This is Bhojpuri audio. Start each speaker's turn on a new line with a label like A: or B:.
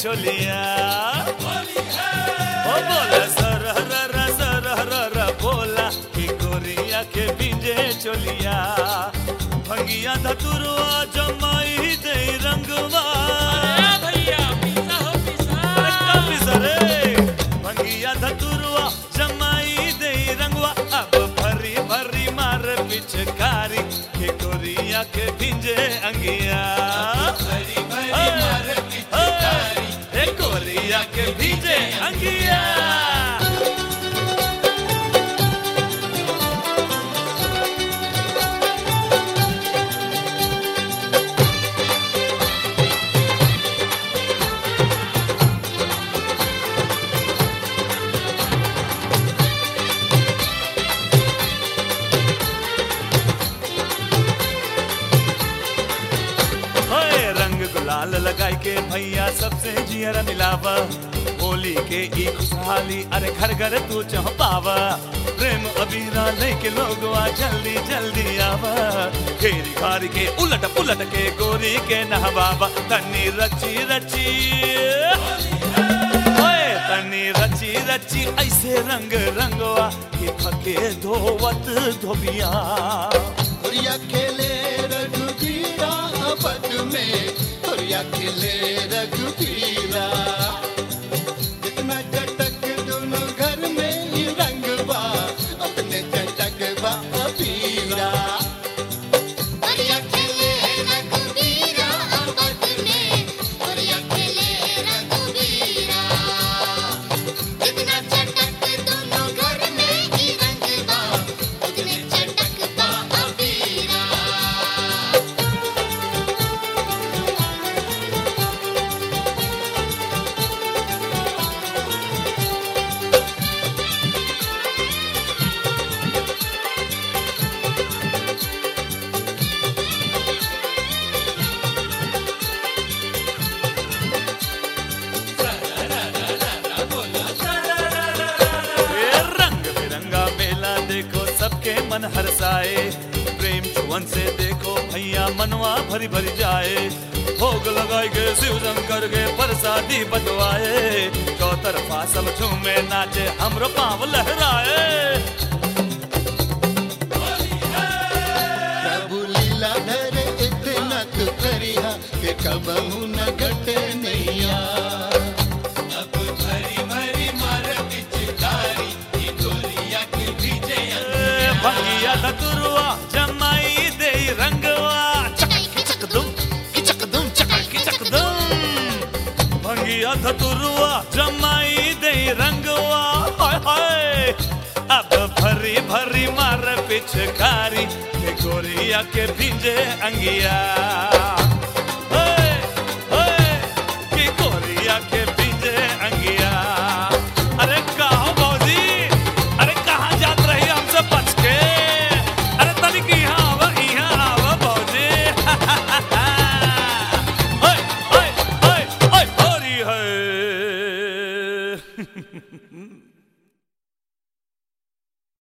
A: चोलिया ओ बोला सरहरा बोला कि गोरिया के भिंजे चोलिया भंगिया धतुरवा जमाई दे रंगवा
B: भैया
A: पिसा रे भंगिया धतुरवा जमाई दे रंगवा अब भरी भरी मार पिचकारी के गोरिया के भिंजे अंगिया
B: भरी भरी मार पिचकारी
A: के गोरिया के भिंजे अंगिया गुलाल लगाई के भैया सबसे जियरा मिलावा होली के ई खुशहाली अरे घर घर तू चहपावा प्रेम अबीरा लेके लोगवा जल्दी जल्दी आवा घेरी घारी के उलट पुलट के गोरी के नहवावा तनी रची रची ओए तनी रची रची ऐसे रंग रंगवा कि थके धोवत धोबिया
C: गोरिया खेले रघुबीरा पद में गोरिया खेले रघुबीरा जितना चटक दोनों घर में ही रंगवा अपने चटक बा अबीरा
D: गोरिया खेले रघुबीरा पद में गोरिया खेले रघुबीरा जितना चटक दोनों घर में ही रंगवा उतने चटक बा अबीरा
A: सबके मन हरसाए प्रेम छुअन से देखो भैया मनवा भरी भरी जाए भोग लगाए गे शिव शंकर के प्रसादी बटवाए चौतरफा सब झूमे नाचे हमरो पाँव लहराए
C: प्रभु लीला धरे इतना तू करिया के कबहू न घटे नैया
B: अब भरी भरी मार पिचकारी की गोरिया के भिंजे
A: भंगिया धतुरवा जमाई दे रंगवा चक दुम चक दुम भंगिया धतुरवा जमाई दे रंगवा हाय हाय अब भरी भरी मार पिचकारी के गोरिया के भिंजे अंगिया ओए ओए के गोरिया के भिंजे अंगिया अरे कहाँ भौजी अरे कहाँ जात रही हमसे बच के अरे तनिक यहाँ आवा भौजी ओए ओए ओए ओए होरी है